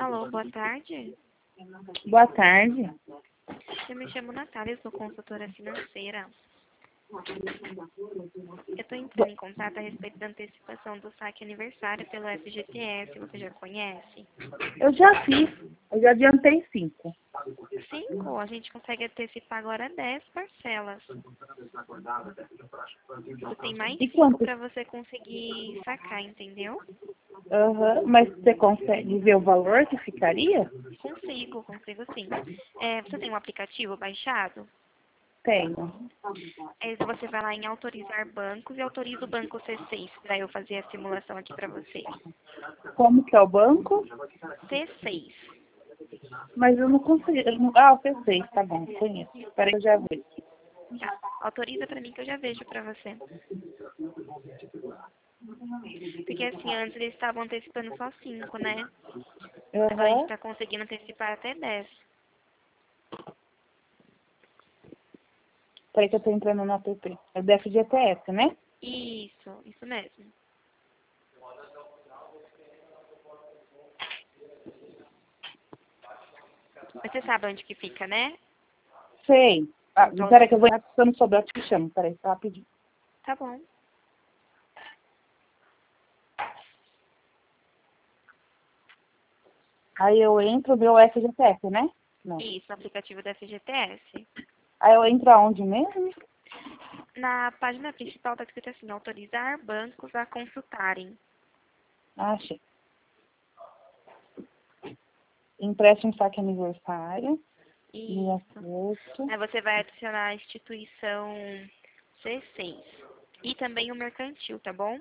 Alô, boa tarde. Boa tarde. Eu me chamo Natália, sou consultora financeira. Eu estou entrando em contato a respeito da antecipação do saque aniversário pelo FGTS. Você já conhece? Eu já fiz, eu já adiantei 5. 5? A gente consegue antecipar agora 10 parcelas. Você tem mais E 5 quanto? para você conseguir sacar, entendeu? Mas você consegue ver o valor que ficaria? Consigo sim. Você tem um aplicativo baixado? Tenho. Aí você vai lá em autorizar bancos e autoriza o banco C6 para eu fazer a simulação aqui para você. Como que é o banco? C6. Mas eu não consegui. Ah, o P6, tá bom, conheço. Espera que eu já vejo. Tá. Autoriza para mim que eu já vejo para você. Porque assim, antes eles estavam antecipando só 5, né? Agora a gente Aham. está conseguindo antecipar até 10. Peraí que eu tô entrando no app. É do FGTS, né? Isso mesmo. Mas você sabe onde que fica, né? Sei. Ah, Então, peraí que eu vou passando sobre, eu te chamo. Peraí, só rapidinho. tá bom. Aí eu entro, meu FGTS, né? Não. Isso, no aplicativo da FGTS. Aí eu entro aonde mesmo? Na página principal está escrito assim, autorizar bancos a consultarem. Ah, achei. Empréstimo saque aniversário. Minha Isso. foto. Aí você vai adicionar a instituição C6. E também o mercantil, tá bom?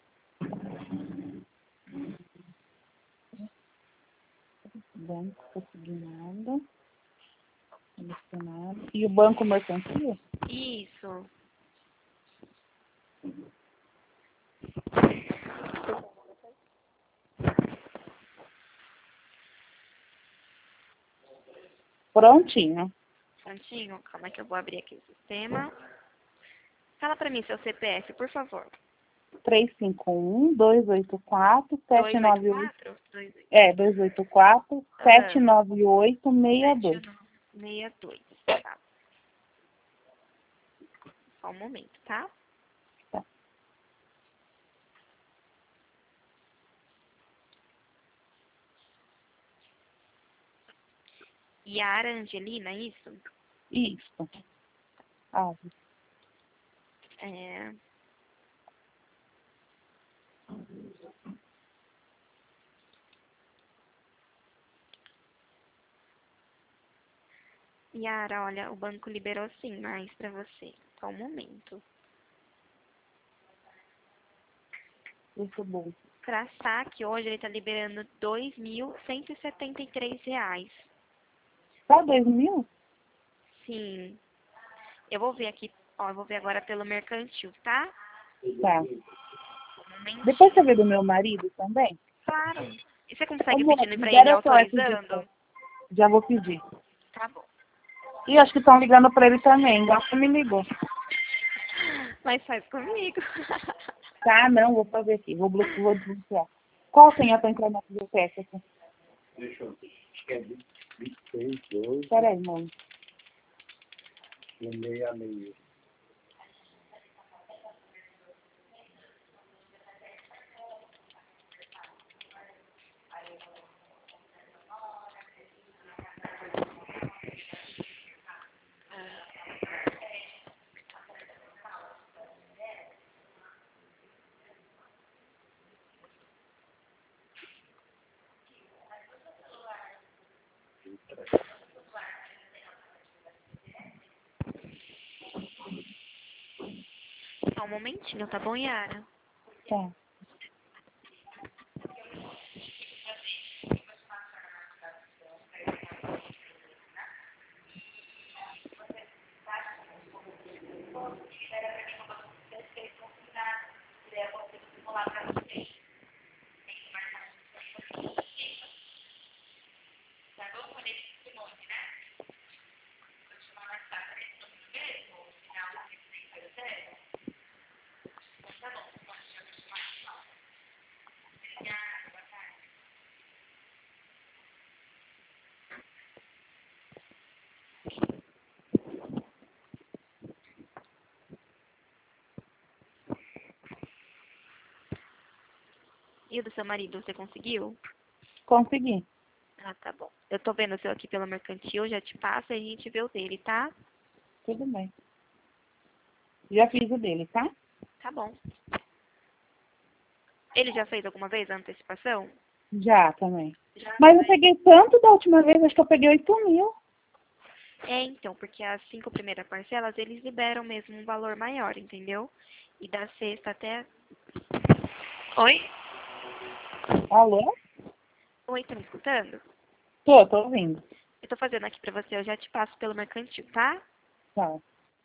Banco consignado. Selecionado. E o banco mercantil? Isso. Prontinho. Prontinho? Calma que eu vou abrir aqui o sistema. Fala pra mim seu CPF, por favor. 351-284-798. 284? 28. 284-798-62. 7962. Tá. Só um momento, tá? Tá. Yara Angelina, isso? Isso. Alves. É... Yara, olha, o banco liberou sim mais pra você. Só um momento. Isso é bom. Pra saque, hoje ele tá liberando R$ 2.173. Só 2.000? Sim. Eu vou ver aqui, ó, eu vou ver agora pelo mercantil, tá? Tá. Um momentinho. Depois você vê do meu marido também? Claro. E você Ô, consegue moço, pedindo pra ele libera o seu FGTS. autorizando? Já vou pedir. Tá bom. E acho que estão ligando pra ele também. Gosta me ligou. Mas faz comigo. Tá, não, vou fazer aqui. Vou desbloquear. Qual senha pra entrar na FGTS aqui? Deixa eu ver. Acho que é 26, 12, Peraí, mãe. 66. Só um momentinho, tá bom, Yara? Tá. E o do seu marido, você conseguiu? Consegui. Ah, tá bom. Eu tô vendo o seu aqui pelo mercantil, já te passo e a gente vê o dele, tá? Tudo bem. Já fiz o dele, tá? Tá bom. Ele já fez alguma vez a antecipação? Já também. Já Mas eu também. peguei tanto da última vez, acho que eu peguei 8.000. É, então, porque as 5 primeiras parcelas, eles liberam mesmo um valor maior, entendeu? E da sexta até... Oi? Alô? Oi, tá me escutando? Tô ouvindo. Eu tô fazendo aqui pra você, eu já te passo pelo mercantil, tá? Tá.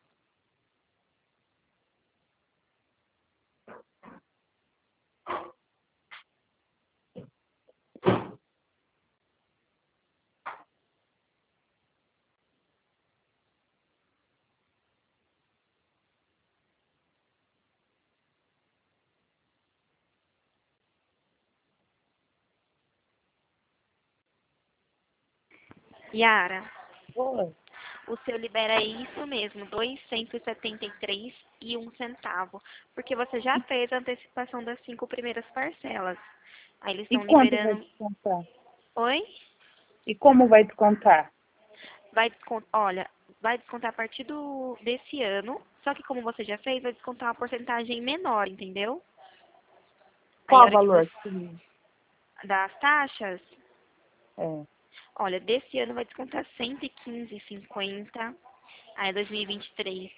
Yara, Oi. o seu libera isso mesmo, 273,01 centavo, porque você já fez a antecipação das 5 primeiras parcelas. Aí eles E estão quanto vai liberando... descontar? Oi? E como vai descontar? Vai descontar, olha, vai descontar a partir desse ano, só que como você já fez, vai descontar uma porcentagem menor, entendeu? Aí a Qual o hora que valor? você... Das taxas, É. olha, desse ano vai descontar 115,50. Aí 2023,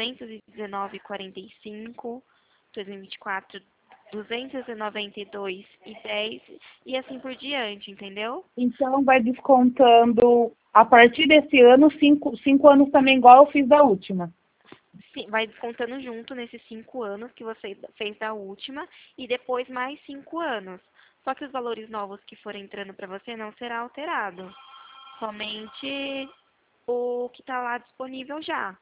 219,45. 2024, 292,10 e assim por diante, entendeu? Então vai descontando a partir desse ano, 5 anos também, igual eu fiz da última. Sim, vai descontando junto nesses 5 anos que você fez da última e depois mais 5 anos. Só que os valores novos que forem entrando para você não será alterado. Somente o que está lá disponível já.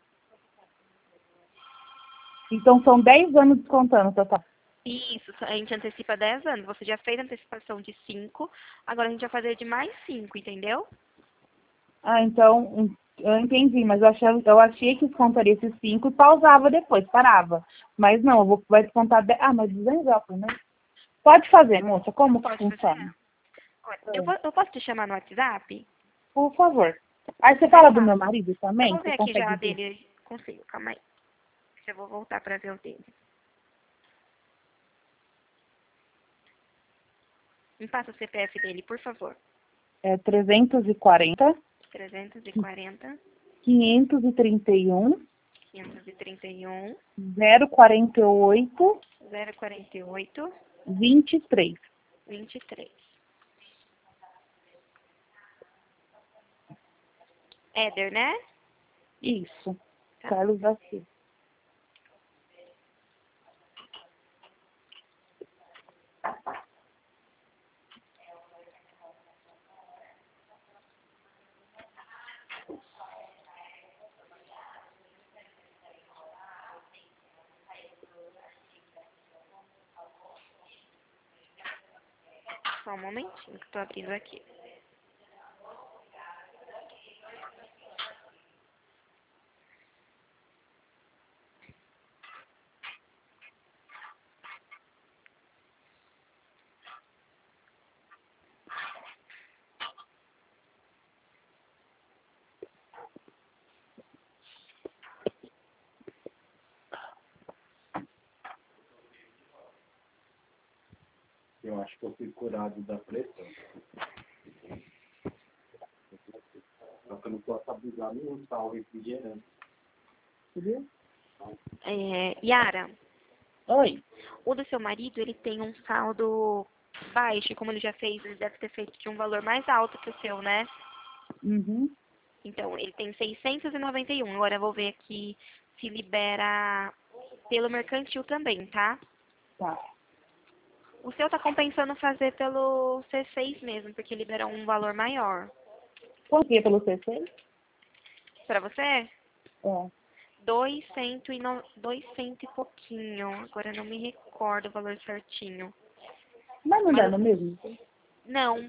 Então são 10 anos descontando, total. Isso, a gente antecipa 10 anos. Você já fez a antecipação de 5, agora a gente vai fazer de mais 5, entendeu? Ah, então, eu entendi, mas eu achei que descontaria esses 5 e pausava depois, parava. Mas não, vai descontar 10. Ah, mas 200 é né? Pode fazer, moça, como que Pode fazer. funciona? Olha, É, eu posso te chamar no WhatsApp? por favor. Aí você Mais fala do meu fácil. marido Eu também? vou Você ver aqui já consegue a ver? dele. Consigo, calma aí. Eu vou voltar para ver o dele. Me passa o CPF dele, por favor. É 340, 340, 531, 531, 048, 048, 23. 23. Éder, né? Isso. Tá. Carlos da Silva. Só um momentinho que eu tô abrindo aqui. Eu acho que eu fui curado da pressão. Só que eu não posso abusar nenhum sal refrigerante. Entendeu? Yara, Oi. o do seu marido, ele tem um saldo baixo, como ele já fez, ele deve ter feito de um valor mais alto que o seu, né? Uhum. Então, ele tem 691. Agora eu vou ver aqui se libera pelo mercantil também, tá? Tá. O seu tá compensando fazer pelo C6 mesmo, porque libera um valor maior. Quanto que é pelo C6? Pra você, É. 200 e pouquinho. Agora eu não me recordo o valor certinho. Mas não Mas dá no mesmo? não,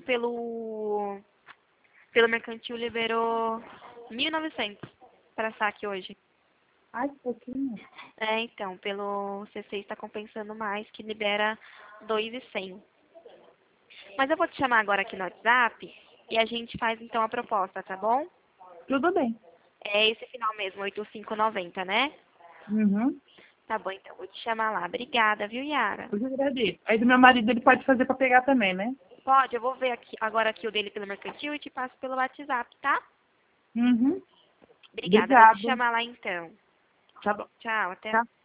pelo mercantil liberou 1.900 para saque hoje. Ai, que pouquinho. É, então, pelo C6 está compensando mais, que libera 2.100. Mas eu vou te chamar agora aqui no WhatsApp e a gente faz então a proposta, tá bom? Tudo bem. É esse final mesmo, 8590, né? Uhum. Tá bom, então vou te chamar lá. Obrigada, viu, Yara? Eu que agradeço. Aí do meu marido ele pode fazer para pegar também, né? Pode, eu vou ver aqui, agora aqui o dele pelo mercantil e te passo pelo WhatsApp, tá? Uhum. Obrigada, vou te Obrigado. chamar lá então. Tá bom. Tchau, até. Tá.